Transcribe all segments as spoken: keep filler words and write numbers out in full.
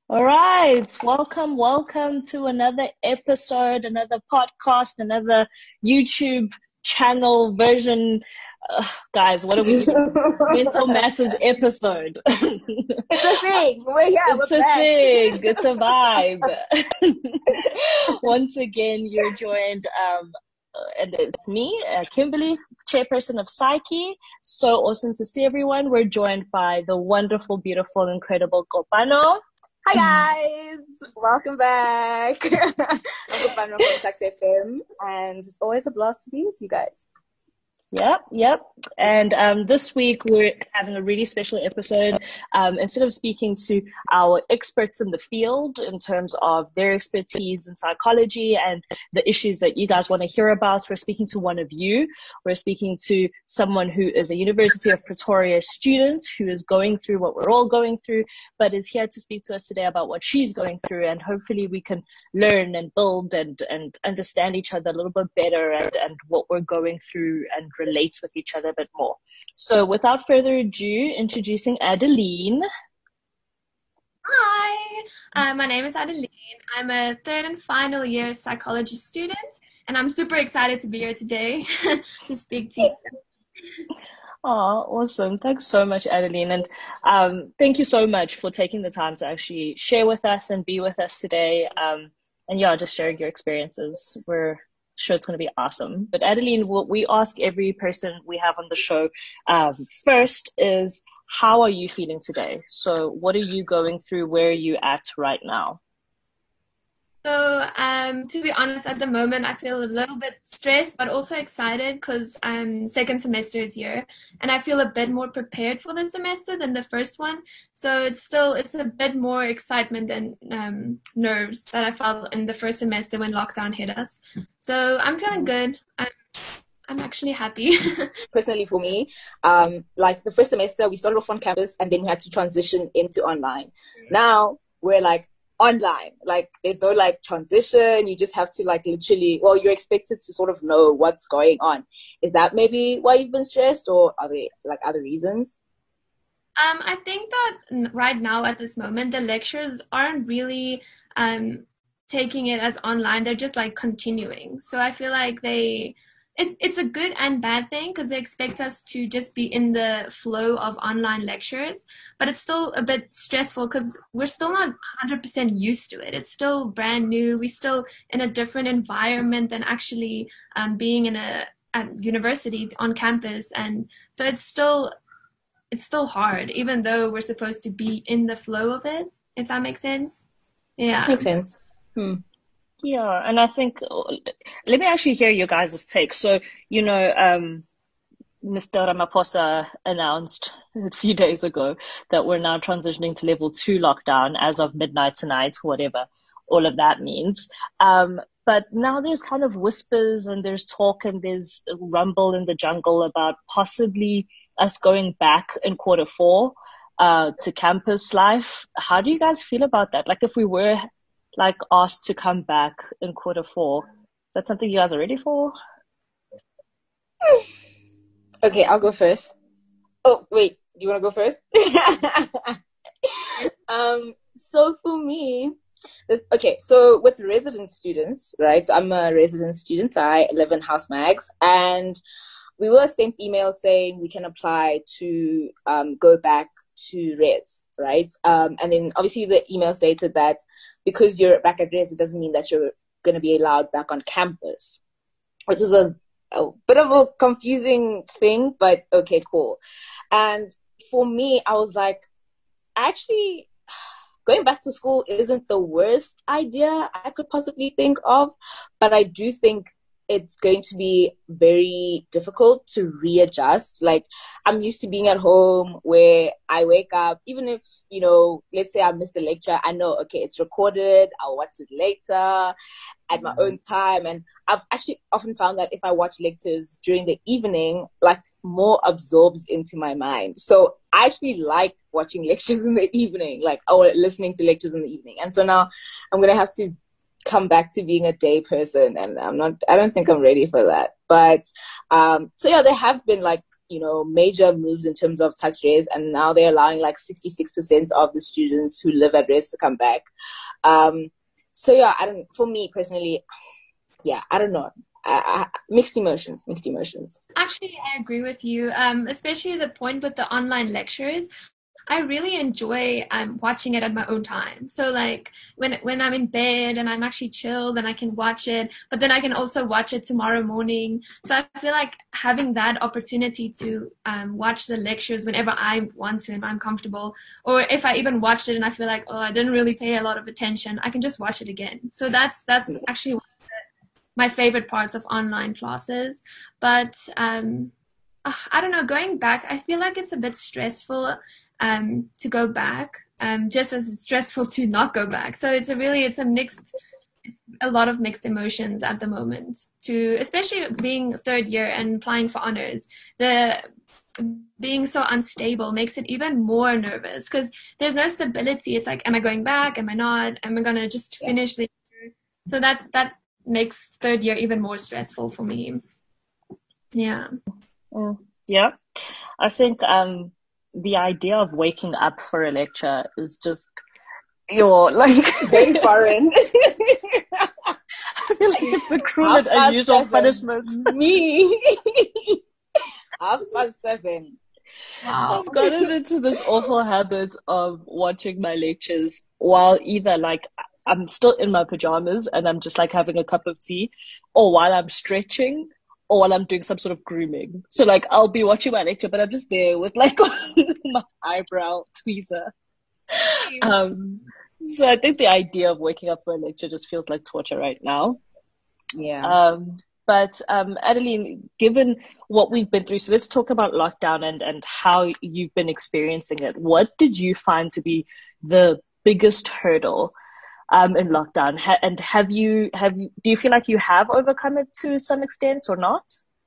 All right, welcome, welcome to another episode, another podcast, another YouTube channel version. Uh, guys, what are we even? Mental Matters episode. It's a thing. We're here. It's We're a back. thing. It's a vibe. Once again, you're joined, um, uh, and it's me, uh, Kimberly, chairperson of Psyche. So awesome to see everyone. We're joined by the wonderful, beautiful, incredible Kopano. Hi guys, welcome back. I'm Kopano from Tax F M, and it's always a blast to be with you guys. Yep, yep. And um, this week we're having a really special episode. Um, instead of speaking to our experts in the field in terms of their expertise in psychology and the issues that you guys want to hear about, we're speaking to one of you. We're speaking to someone who is a University of Pretoria student who is going through what we're all going through, but is here to speak to us today about what she's going through. And hopefully we can learn and build and, and understand each other a little bit better and, and what we're going through and relate with each other a bit more. So without further ado, introducing Adeline. Hi, uh, my name is Adeline. I'm a third and final year psychology student, and I'm super excited to be here today to speak to you. Oh, awesome. Thanks so much, Adeline. And um, thank you so much for taking the time to actually share with us and be with us today. Um, and yeah, just sharing your experiences. We're sure it's going to be awesome. But Adeline, what we ask every person we have on the show um, first is, how are you feeling today? So what are you going through? Where are you at right now? So, um, to be honest, at the moment, I feel a little bit stressed, but also excited because um, second semester is here, and I feel a bit more prepared for the semester than the first one. So it's still, it's a bit more excitement and um, nerves that I felt in the first semester when lockdown hit us. So I'm feeling good. I'm, I'm actually happy. Personally, for me, um, like the first semester, we started off on campus, and then we had to transition into online. Now we're like online, like there's no like transition. You just have to like literally, well, you're expected to sort of know what's going on. Is that maybe why you've been stressed, or are there like other reasons? Um, I think that right now at this moment, the lectures aren't really um, taking it as online. They're just like continuing. So I feel like they, it's it's a good and bad thing because they expect us to just be in the flow of online lectures, but it's still a bit stressful because we're still not one hundred percent used to it. It's still brand new. We're still in a different environment than actually um, being in a at university on campus, and so it's still it's still hard, even though we're supposed to be in the flow of it, if that makes sense. Yeah. Makes sense. Hmm. Yeah, and I think, let me actually hear your guys' take. So, you know, um, Mister Ramaphosa announced a few days ago that we're now transitioning to level two lockdown as of midnight tonight, whatever all of that means. Um, but now there's kind of whispers and there's talk and there's a rumble in the jungle about possibly us going back in quarter four, uh, to campus life. How do you guys feel about that? Like if we were like asked to come back in quarter four, is that something you guys are ready for? Okay, I'll go first. Oh, wait, do you want to go first? um, so for me, okay, so with resident students, right? So I'm a resident student. I live in House Mags, and we were sent emails saying we can apply to um, go back to res, right? Um, and then obviously the email stated that because you're back at res, it doesn't mean that you're going to be allowed back on campus, which is a, a bit of a confusing thing, but okay, cool. And for me, I was like, actually, going back to school isn't the worst idea I could possibly think of, but I do think it's going to be very difficult to readjust. Like, I'm used to being at home where I wake up, even if, you know, let's say I missed a lecture, I know, okay, it's recorded, I'll watch it later at my own time. And I've actually often found that if I watch lectures during the evening, like more absorbs into my mind. So I actually like watching lectures in the evening, like, or listening to lectures in the evening. And so now I'm going to have to come back to being a day person, and I'm not, I don't think I'm ready for that. But, um, so yeah, there have been like you know, major moves in terms of tax raise, and now they're allowing like sixty-six percent of the students who live at res to come back. Um, so yeah, I don't, for me personally, yeah, I don't know. I, I, mixed emotions, mixed emotions. Actually, I agree with you, um, especially the point with the online lectures. I really enjoy um, watching it at my own time. So like when when I'm in bed and I'm actually chilled and I can watch it, but then I can also watch it tomorrow morning. So I feel like having that opportunity to um, watch the lectures whenever I want to and I'm comfortable, or if I even watched it and I feel like, oh, I didn't really pay a lot of attention, I can just watch it again. So that's that's actually one of the, my favorite parts of online classes. But um, I don't know, going back, I feel like it's a bit stressful um, to go back, um, just as it's stressful to not go back. So it's a really, it's a mixed, it's a lot of mixed emotions at the moment to, especially being third year and applying for honors. The being so unstable makes it even more nervous because there's no stability. It's like, am I going back? Am I not? Am I going to just finish the year? So that, that makes third year even more stressful for me. Yeah. Mm, yeah. I think, um, the idea of waking up for a lecture is just your like very foreign. I feel like it's a cruel and unusual punishment. Me. Half past seven. Wow. I've gotten into this awful habit of watching my lectures while either like I'm still in my pajamas and I'm just like having a cup of tea, or while I'm stretching, or while I'm doing some sort of grooming. So like I'll be watching my lecture, but I'm just there with like my eyebrow tweezer. Um, so I think the idea of waking up for a lecture just feels like torture right now. Yeah. Um, but um, Adeline, given what we've been through, so let's talk about lockdown and, and how you've been experiencing it. What did you find to be the biggest hurdle Um, in lockdown? Ha- and have you, have you, do you feel like you have overcome it to some extent or not?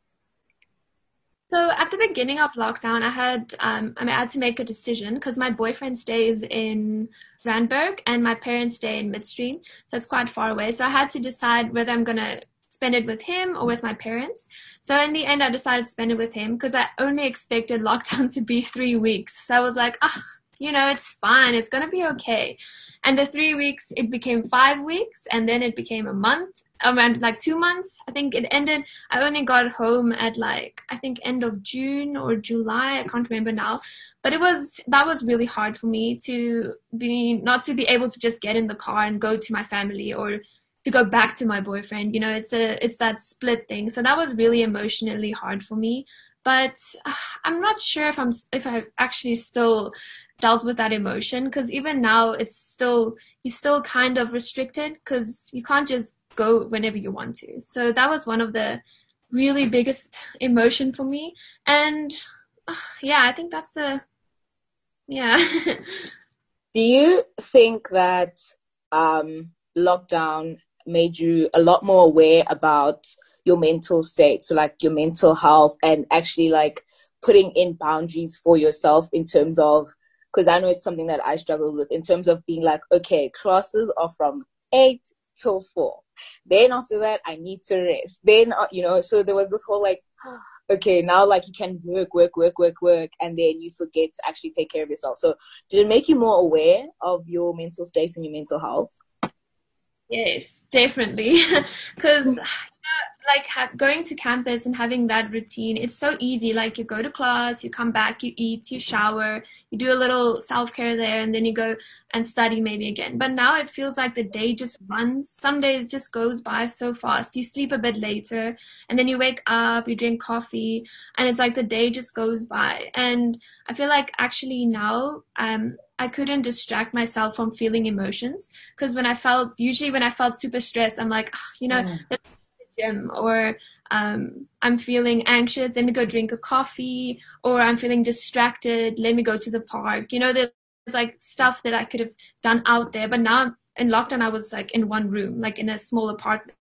So at the beginning of lockdown, I had, um, I mean, I had to make a decision because my boyfriend stays in Randburg and my parents stay in Midstream. So it's quite far away. So I had to decide whether I'm going to spend it with him or with my parents. So in the end, I decided to spend it with him because I only expected lockdown to be three weeks. So I was like, ah, you know, it's fine. It's going to be okay. And the three weeks, it became five weeks, and then it became a month, around like two months. I think it ended, I only got home at like, I think end of June or July. I can't remember now. But it was, that was really hard for me to be, not to be able to just get in the car and go to my family or to go back to my boyfriend. You know, it's a, it's that split thing. So that was really emotionally hard for me. But uh, I'm not sure if I'm, if I've actually still dealt with that emotion, because even now it's still, you're still kind of restricted because you can't just go whenever you want to. So that was one of the really biggest emotion for me. And uh, yeah, I think that's the, yeah. Do you think that um, lockdown made you a lot more aware about your mental state, so like your mental health, and actually like putting in boundaries for yourself in terms of, because I know it's something that I struggled with, in terms of being like, okay, classes are from eight till four. Then after that, I need to rest. Then, uh, you know, so there was this whole like, okay, now like you can work, work, work, work, work, and then you forget to actually take care of yourself. So did it make you more aware of your mental state and your mental health? Yes, definitely. Because, you know, like ha- going to campus and having that routine, it's so easy. Like you go to class, you come back, you eat, you shower, you do a little self-care there, and then you go and study maybe again. But now it feels like the day just runs. Some days just goes by so fast. You sleep a bit later, and then you wake up, you drink coffee, and it's like the day just goes by. And I feel like actually now, um, I couldn't distract myself from feeling emotions, because when I felt, usually when I felt super stressed, I'm like, oh, you know, Mm. let's go to the gym, or um, I'm feeling anxious, let me go drink a coffee, or I'm feeling distracted, let me go to the park. You know, there's like stuff that I could have done out there, but now in lockdown, I was like in one room, like in a small apartment.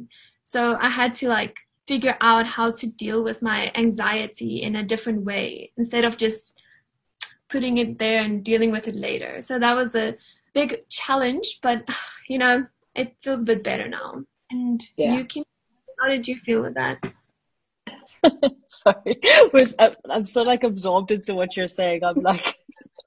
So I had to like figure out how to deal with my anxiety in a different way instead of just putting it there and dealing with it later. So that was a big challenge, but you know, it feels a bit better now. And Yeah. you can, how did you feel with that? Sorry, was I'm I'm so like absorbed into what you're saying. I'm like,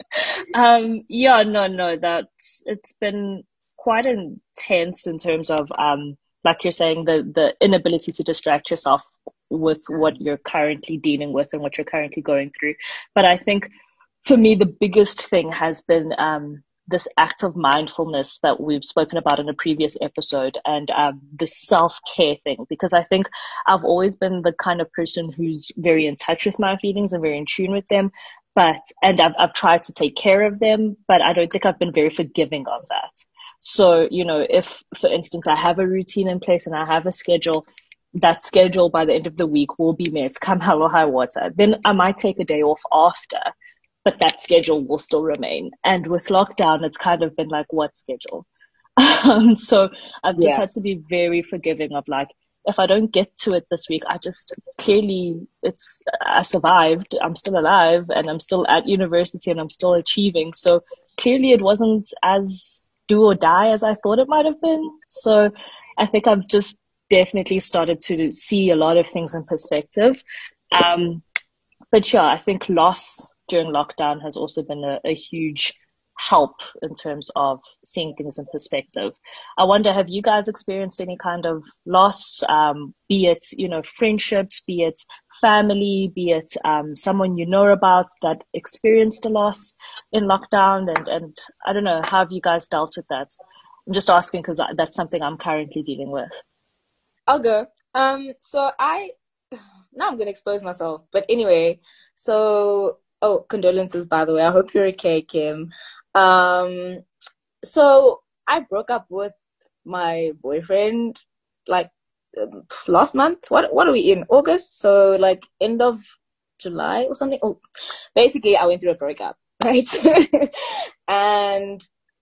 um, yeah, no, no, that's it's been quite intense in terms of um, like you're saying, the the inability to distract yourself with what you're currently dealing with and what you're currently going through. But I think for me, the biggest thing has been um, this act of mindfulness that we've spoken about in a previous episode, and um, the self-care thing, because I think I've always been the kind of person who's very in touch with my feelings and very in tune with them. But, and I've, I've tried to take care of them, but I don't think I've been very forgiving of that. So, you know, if, for instance, I have a routine in place and I have a schedule, that schedule by the end of the week will be met, come hell or high water. Then I might take a day off after, but that schedule will still remain. And with lockdown, it's kind of been like, what schedule? Um, so I've just Yeah. had to be very forgiving of like, if I don't get to it this week, I just clearly it's, I survived. I'm still alive and I'm still at university and I'm still achieving. So clearly it wasn't as do or die as I thought it might have been. So I think I've just definitely started to see a lot of things in perspective. Um, but yeah, I think loss during lockdown has also been a, a huge help in terms of seeing things in perspective. I wonder, have you guys experienced any kind of loss, um, be it, you know, friendships, be it family, be it um, someone you know about that experienced a loss in lockdown? And, and I don't know, how have you guys dealt with that? I'm just asking because that's something I'm currently dealing with. I'll go. Um, so I, now I'm going to expose myself. But anyway, so, oh, condolences, by the way. I hope you're okay, Kim. Um, so I broke up with my boyfriend like um, last month. What, what are we in? August? So like end of July or something. Oh, basically I went through a breakup, right? And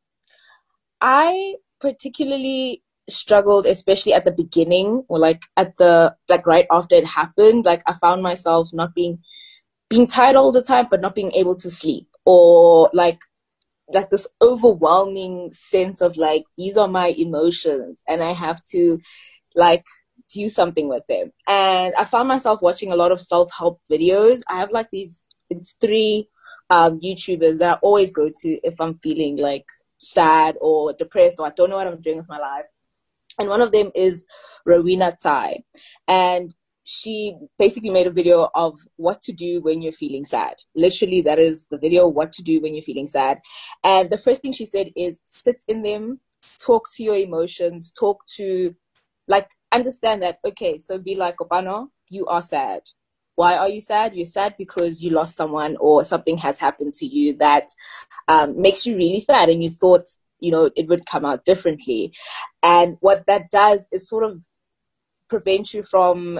I particularly struggled, especially at the beginning or like at the, like right after it happened. Like I found myself not being, being tired all the time, but not being able to sleep, or like, like this overwhelming sense of like, these are my emotions and I have to like do something with them. And I found myself watching a lot of self-help videos. I have like these, it's three um, YouTubers that I always go to if I'm feeling like sad or depressed or I don't know what I'm doing with my life. And one of them is Rowena Tsai. And she basically made a video of what to do when you're feeling sad. Literally, that is the video, what to do when you're feeling sad. And the first thing she said is sit in them, talk to your emotions, talk to, like, understand that, okay, so be like, Opano, you are sad. Why are you sad? You're sad because you lost someone or something has happened to you that um, makes you really sad and you thought, you know, it would come out differently. And what that does is sort of prevent you from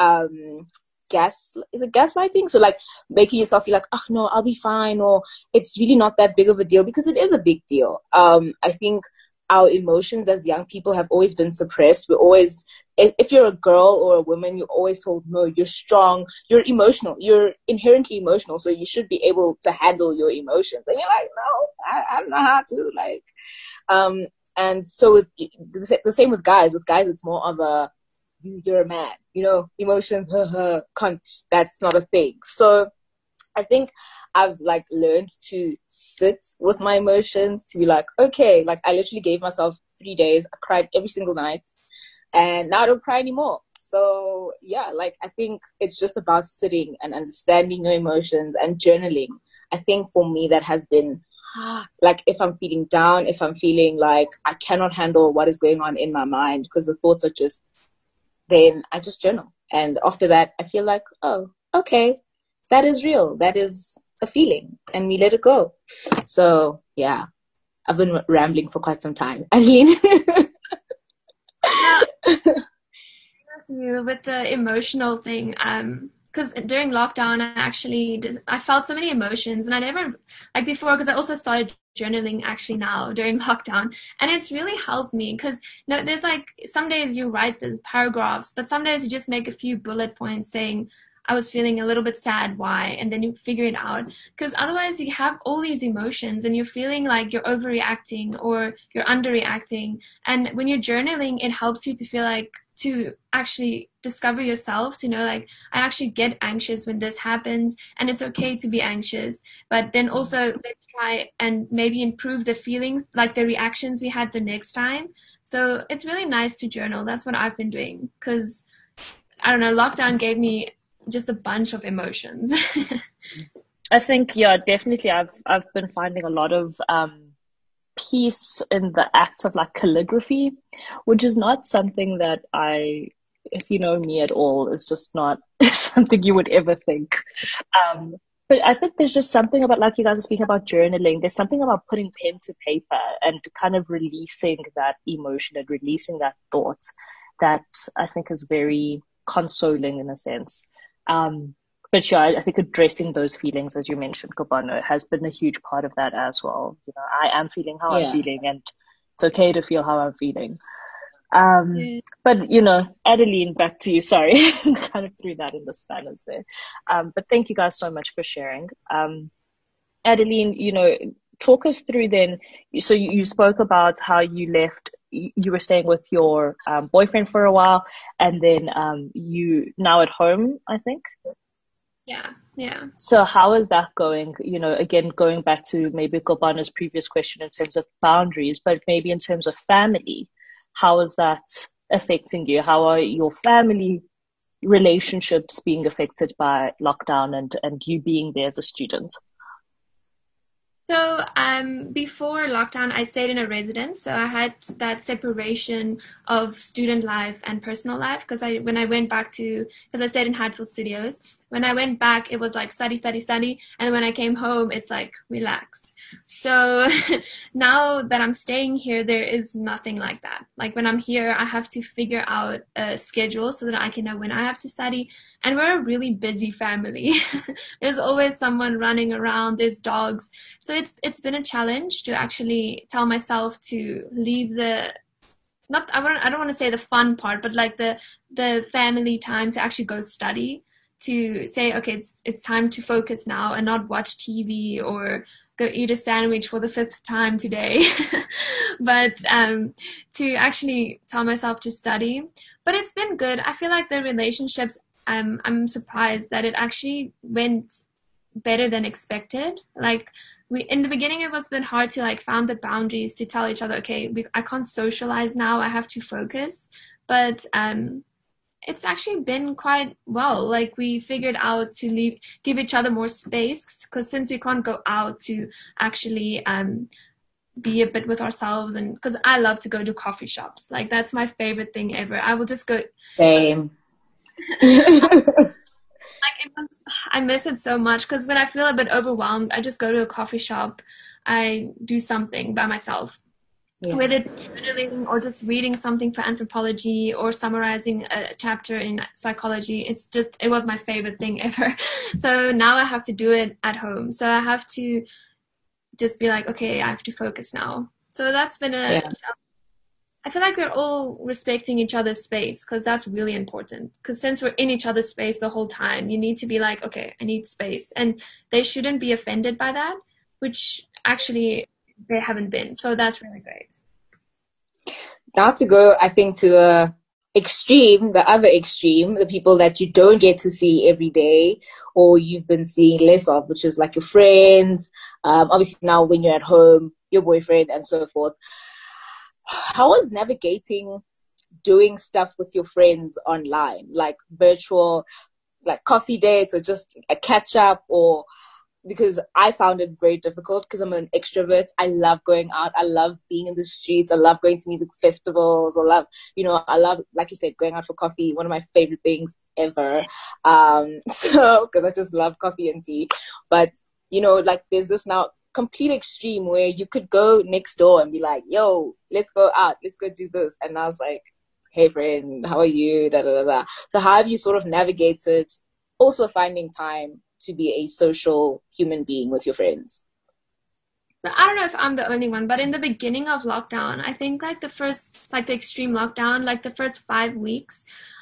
um gas is it gaslighting, so like making yourself feel like, oh no, I'll be fine, or it's really not that big of a deal, because it is a big deal. um I think our emotions as young people have always been suppressed. We're always, if you're a girl or a woman, you're always told, no, you're strong, you're emotional, you're inherently emotional, so you should be able to handle your emotions. And you're like, no, I, I don't know how to, like um and so with the same with guys. With guys it's more of a, you're a man, you know, emotions, can't, that's not a thing. So I think I've like learned to sit with my emotions, to be like, okay, like I literally gave myself three days. I cried every single night and now I don't cry anymore. So yeah, like I think it's just about sitting and understanding your emotions and journaling. I think for me that has been like, if I'm feeling down, if I'm feeling like I cannot handle what is going on in my mind because the thoughts are just, then I just journal. And after that, I feel like, oh, okay, that is real. That is a feeling. And we let it go. So, yeah, I've been rambling for quite some time. I mean, you with the emotional thing, um, because during lockdown, I actually did, I felt so many emotions, and I never, like before, because I also started journaling actually now during lockdown, and it's really helped me, because you know, there's like some days you write these paragraphs, but some days you just make a few bullet points saying, I was feeling a little bit sad, why, and then you figure it out. Because otherwise you have all these emotions and you're feeling like you're overreacting or you're underreacting. And when you're journaling, it helps you to feel like, to actually discover yourself, to know like, I actually get anxious when this happens and it's okay to be anxious. But then also let's try and maybe improve the feelings, like the reactions we had the next time. So it's really nice to journal. That's what I've been doing because, I don't know, lockdown gave me just a bunch of emotions. I think, yeah, definitely I've, I've been finding a lot of, um, peace in the act of like calligraphy, which is not something that I, if you know me at all, is just not something you would ever think. Um, but I think there's just something about, like you guys are speaking about journaling, there's something about putting pen to paper and kind of releasing that emotion and releasing that thought that I think is very consoling in a sense. Um, but yeah, I think addressing those feelings, as you mentioned, Kobano, has been a huge part of that as well. You know, I am feeling how Yeah. I'm feeling, and it's okay to feel how I'm feeling. Um, Yeah. but you know, Adeline, back to you. Sorry, kind of threw that in the spanners there. Um, but thank you guys so much for sharing. Um, Adeline, you know, talk us through then. So you, you spoke about how you left. You were staying with your um, boyfriend for a while, and then um, you now at home, I think. Yeah, yeah. So how is that going? You know, again, going back to maybe Kobana's previous question in terms of boundaries, but maybe in terms of family, how is that affecting you? How are your family relationships being affected by lockdown and, and you being there as a student? So um, before lockdown, I stayed in a residence, so I had that separation of student life and personal life. Because I, when I went back to, because I stayed in Hatfield Studios, when I went back, it was like study, study, study, and when I came home, it's like relax. So now that I'm staying here, there is nothing like that. Like when I'm here, I have to figure out a schedule so that I can know when I have to study. And we're a really busy family. There's always someone running around. There's dogs. So it's it's been a challenge to actually tell myself to leave the not I don't I don't want to say the fun part, but like the the family time to actually go study. To say, okay, it's it's time to focus now and not watch T V or go eat a sandwich for the fifth time today, but um, to actually tell myself to study. But it's been good. I feel like the relationships, um, I'm surprised that it actually went better than expected. Like we, in the beginning, it was a bit hard to like find the boundaries to tell each other, okay, we, I can't socialize now. I have to focus. But um, it's actually been quite well. Like we figured out to leave, give each other more space, because since we can't go out to actually um be a bit with ourselves, and because I love to go to coffee shops, like that's my favorite thing ever. I will just go. Same. Like it was, I miss it so much because when I feel a bit overwhelmed, I just go to a coffee shop. I do something by myself. Yeah. Whether it's journaling or just reading something for anthropology or summarizing a chapter in psychology, it's just, it was my favorite thing ever. So now I have to do it at home. So I have to just be like, okay, I have to focus now. So that's been a, yeah. I feel like we're all respecting each other's space because that's really important. Because since we're in each other's space the whole time, you need to be like, okay, I need space. And they shouldn't be offended by that, which actually they haven't been. So that's really great. Now to go, I think, to the extreme, the other extreme, the people that you don't get to see every day or you've been seeing less of, which is like your friends, um, obviously now when you're at home, your boyfriend and so forth. How is navigating doing stuff with your friends online, like virtual, like coffee dates or just a catch up? Or because I found it very difficult because I'm an extrovert. I love going out. I love being in the streets. I love going to music festivals. I love, you know, I love, like you said, going out for coffee. One of my favorite things ever. Um, so, because I just love coffee and tea. But, you know, like there's this now complete extreme where you could go next door and be like, yo, let's go out. Let's go do this. And I was like, hey friend, how are you? Da, da, da, da. So how have you sort of navigated also finding time to be a social human being with your friends? I don't know if I'm the only one, but in the beginning of lockdown, I think like the first, like the extreme lockdown, like the first five weeks,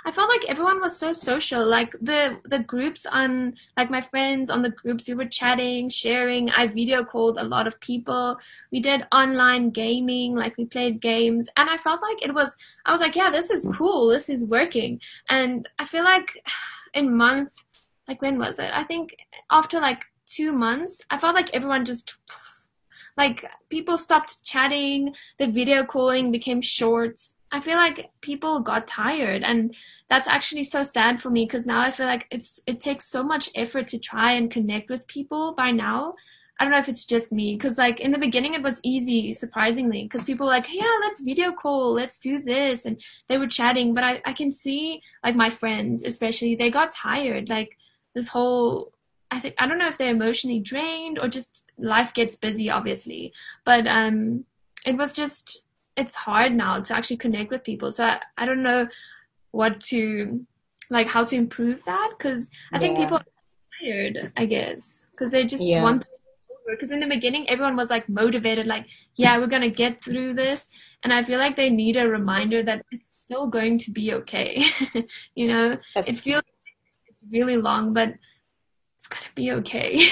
I felt like everyone was so social. Like the the groups on, like my friends on the groups, we were chatting, sharing. I video called a lot of people. We did online gaming, like we played games, and I felt like it was. I was like, yeah, this is cool. This is working. And I feel like in months, like when was it? I think after like two months, I felt like everyone just. Like, people stopped chatting, the video calling became short. I feel like people got tired, and that's actually so sad for me because now I feel like it's it takes so much effort to try and connect with people by now. I don't know if it's just me because, like, in the beginning it was easy, surprisingly, because people were like, hey, yeah, let's video call, let's do this, and they were chatting. But I, I can see, like, my friends especially, they got tired. Like, this whole, I think, I don't know if they're emotionally drained or just life gets busy, obviously, but um, it was just, it's hard now to actually connect with people. So I, I don't know what to, like, how to improve that, because I think Yeah. people are tired, I guess, because they just Yeah. want, because in the beginning everyone was like motivated, like, yeah, we're gonna get through this, and I feel like they need a reminder that it's still going to be okay. You know, That's it feels it's really long, but it's gonna be okay.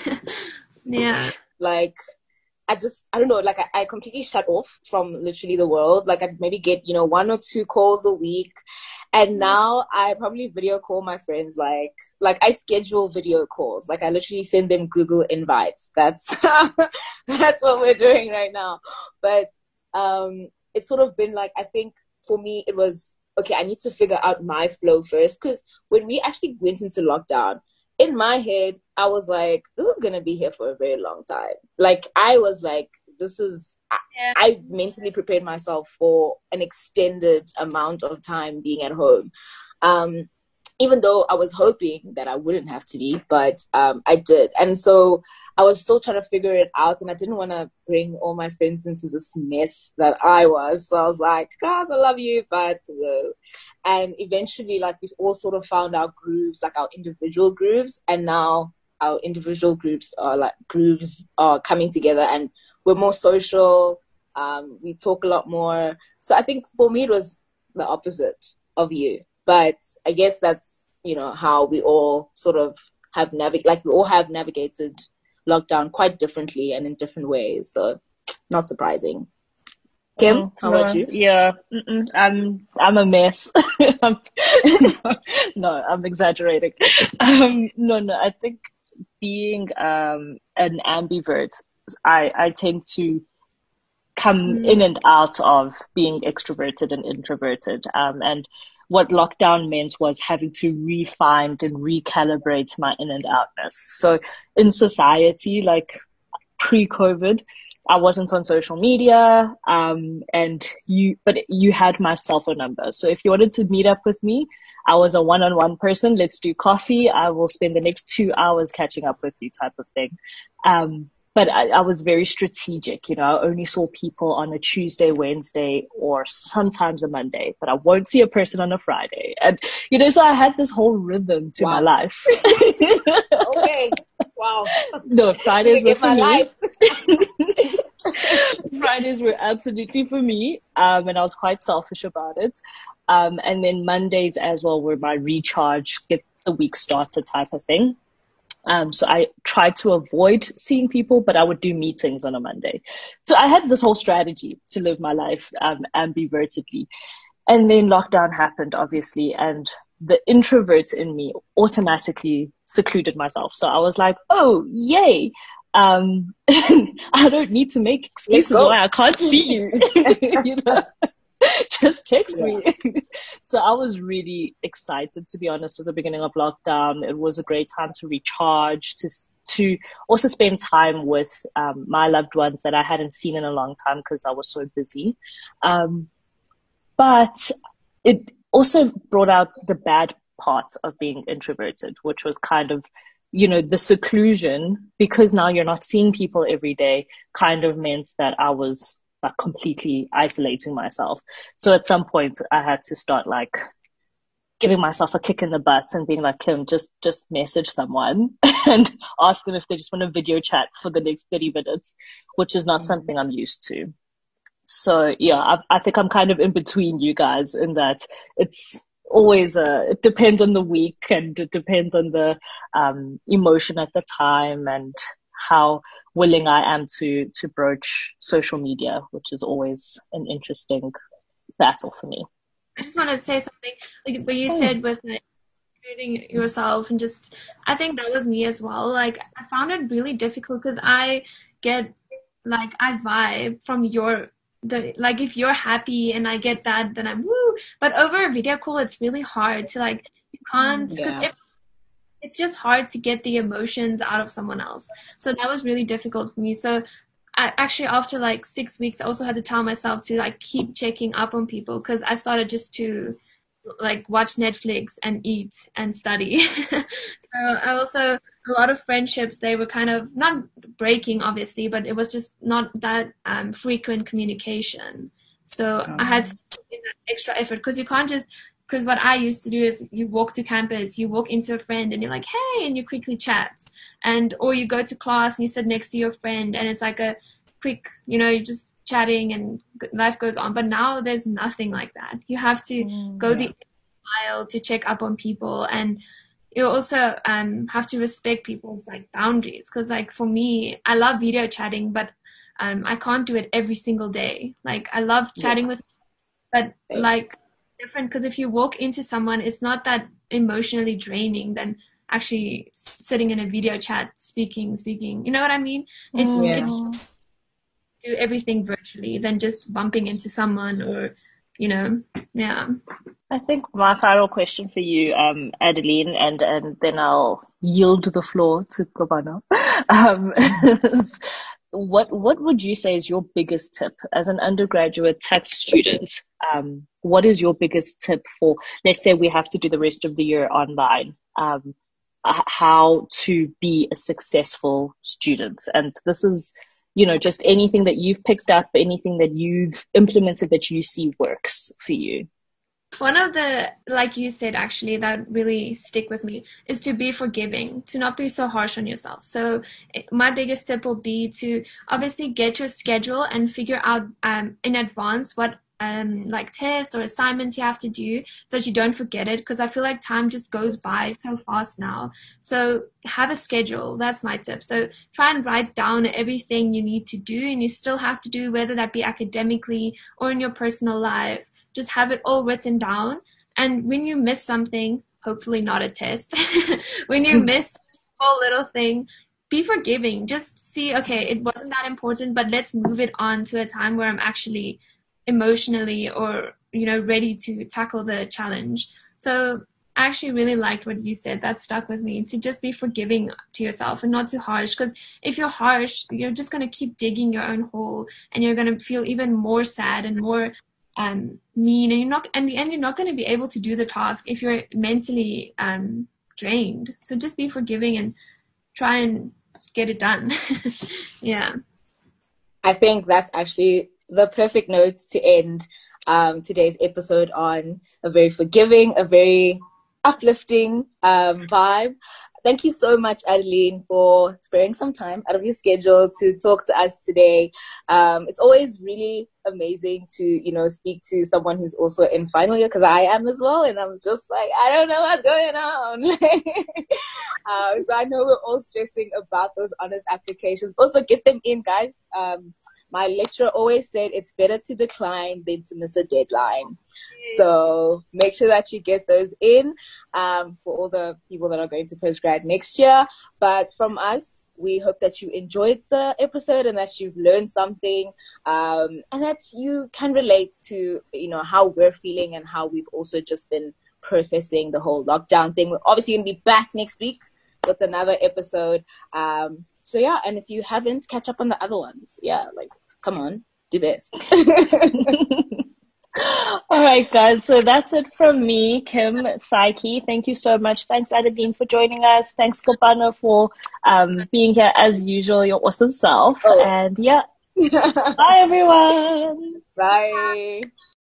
Yeah. like, I just, I don't know, like I, I completely shut off from literally the world. Like I'd maybe get, you know, one or two calls a week. And now I probably video call my friends, like, like I schedule video calls. Like I literally send them Google invites. That's, that's what we're doing right now. But, um, it's sort of been like, I think for me, it was, okay, I need to figure out my flow first. Cause when we actually went into lockdown, in my head, I was like, this is going to be here for a very long time. Like, I was like, this is, I, Yeah. I mentally prepared myself for an extended amount of time being at home. Um, even though I was hoping that I wouldn't have to be, but um, I did. And so I was still trying to figure it out, and I didn't want to bring all my friends into this mess that I was. So I was like, guys, I love you, but whoa. And eventually, like, we all sort of found our grooves, like our individual grooves, and now our individual groups are like grooves are coming together, and we're more social. Um, we talk a lot more. So I think for me, it was the opposite of you. But I guess that's, you know, how we all sort of have navig- like we all have navigated lockdown quite differently and in different ways. So not surprising. Kim, Mm, how no, about you? Yeah, mm-mm, I'm I'm a mess. I'm, no, I'm exaggerating. Um, no, no, I think being um an ambivert, I I tend to come in and out of being extroverted and introverted. Um, and what lockdown meant was having to refine and recalibrate my in and outness. So in society, like pre-COVID, I wasn't on social media, um, and you, but you had my cell phone number. So if you wanted to meet up with me, I was a one-on-one person. Let's do coffee. I will spend the next two hours catching up with you type of thing. Um, but I, I was very strategic. You know, I only saw people on a Tuesday, Wednesday, or sometimes a Monday, but I won't see a person on a Friday. And, you know, so I had this whole rhythm to my Wow. life. Okay. Wow. No, Fridays were Get for my me. life. Fridays were absolutely for me, um, and I was quite selfish about it. Um, and then Mondays as well were my recharge, get the week started type of thing. Um, so I tried to avoid seeing people, but I would do meetings on a Monday. So I had this whole strategy to live my life um, ambivertedly. And then lockdown happened, obviously, and the introvert in me automatically secluded myself. So I was like, oh, yay. Um, I don't need to make excuses why I can't see you. You know, just text Yeah. me. So I was really excited, to be honest, at the beginning of lockdown. It was a great time to recharge, to to also spend time with um, my loved ones that I hadn't seen in a long time because I was so busy. Um, but it also brought out the bad parts of being introverted, which was kind of, you know, the seclusion, because now you're not seeing people every day, kind of meant that I was like completely isolating myself. So at some point I had to start like giving myself a kick in the butt and being like, Kim, just, just message someone and ask them if they just want to video chat for the next thirty minutes, which is not mm-hmm. something I'm used to. So yeah, I, I think I'm kind of in between you guys in that it's, always uh, it depends on the week, and it depends on the um, emotion at the time and how willing I am to to broach social media, which is always an interesting battle for me. I just want to say something, like what you Oh. said with like, including yourself, and just, I think that was me as well. Like, I found it really difficult because I get, like, I vibe from your, the, like, if you're happy and I get that, then I'm woo. But over a video call, it's really hard to, like, you can't, because Yeah. if it's just hard to get the emotions out of someone else. So that was really difficult for me. So I, actually after like six weeks, I also had to tell myself to like keep checking up on people, because I started just to like watch Netflix and eat and study. So I also, a lot of friendships, they were kind of not breaking obviously, but it was just not that um, frequent communication. So Oh. I had to put in that extra effort, because you can't just, because what I used to do is you walk to campus, you walk into a friend and you're like, hey, and you quickly chat. And, or you go to class and you sit next to your friend and it's like a quick, you know, you're just chatting and life goes on. But now there's nothing like that. You have to Mm, go yeah. the mile to check up on people, and you also um have to respect people's like boundaries. Because like for me, I love video chatting, but um I can't do it every single day. Like I love chatting Yeah. with, but Same. like different, because if you walk into someone, it's not that emotionally draining than actually sitting in a video chat speaking speaking you know what I mean? It's Yeah. it's do everything virtually than just bumping into someone, or you know. Yeah. I think my final question for you, um, Adeline, and, and then I'll yield the floor to Kobana, um, is what, what would you say is your biggest tip as an undergraduate tax student? Um, what is your biggest tip for, let's say we have to do the rest of the year online, um, h- how to be a successful student? And this is, you know, just anything that you've picked up, anything that you've implemented that you see works for you. One of the, like you said, actually, that really stick with me is to be forgiving, to not be so harsh on yourself. So it, my biggest tip will be to obviously get your schedule and figure out um, in advance what um, like tests or assignments you have to do so that you don't forget it, because I feel like time just goes by so fast now. So have a schedule. That's my tip. So try and write down everything you need to do and you still have to do, whether that be academically or in your personal life. Just have it all written down. And when you miss something, hopefully not a test, when you miss a whole little thing, be forgiving. Just see, okay, it wasn't that important, but let's move it on to a time where I'm actually emotionally or, you know, ready to tackle the challenge. So I actually really liked what you said. That stuck with me, to just be forgiving to yourself and not too harsh. Because if you're harsh, you're just going to keep digging your own hole and you're going to feel even more sad and more um, mean, and you're not, in the end, you're not going to be able to do the task if you're mentally um, drained. So just be forgiving and try and get it done. Yeah. I think that's actually the perfect note to end um, today's episode on. A very forgiving, a very uplifting um, vibe. Thank you so much, Adeline, for sparing some time out of your schedule to talk to us today. Um, it's always really amazing to, you know, speak to someone who's also in final year, because I am as well, and I'm just like, I don't know what's going on. uh, so I know we're all stressing about those honors applications. Also, get them in, guys. Um, my lecturer always said it's better to decline than to miss a deadline. So make sure that you get those in um, for all the people that are going to postgrad next year. But from us, we hope that you enjoyed the episode and that you've learned something um, and that you can relate to, you know, how we're feeling and how we've also just been processing the whole lockdown thing. We're obviously going to be back next week with another episode. Um, so yeah, and if you haven't, catch up on the other ones. Yeah, like, come on, do best. All right, guys. So that's it from me, Kim, Psyche. Thank you so much. Thanks, Adeline, for joining us. Thanks, Kobana, for um, being here as usual, your awesome self. Oh. And yeah, bye, everyone. Bye.